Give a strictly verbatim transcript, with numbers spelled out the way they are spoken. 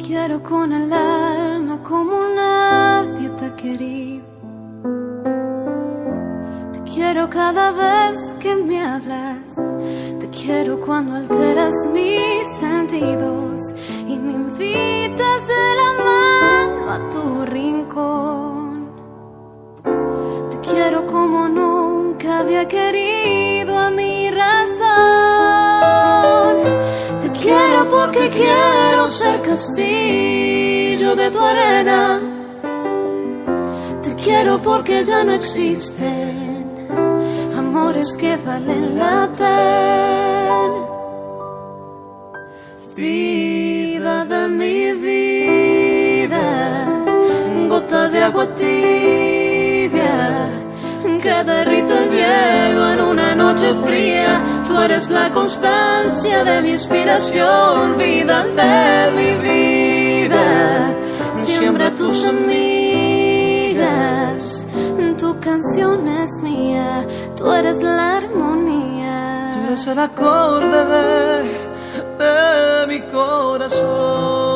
quiero con el alma como nadie te ha querido. Te quiero cada vez que me hablas. Te quiero cuando alteras mis sentidos y me invitas de la mano a tu rincón. Te quiero como nunca había querido a mi razón. Te quiero porque quiero ser castillo de tu arena. Te quiero porque ya no existen amores que valen la pena. Vida de mi vida, gota de agua tibia que derrite el hielo en una noche fría. Tú eres la constancia de mi inspiración. Vida de mi vida, siembra tus semillas. Tu canción es mía, tú eres la armonía. Tú eres el acorde de, de mi corazón.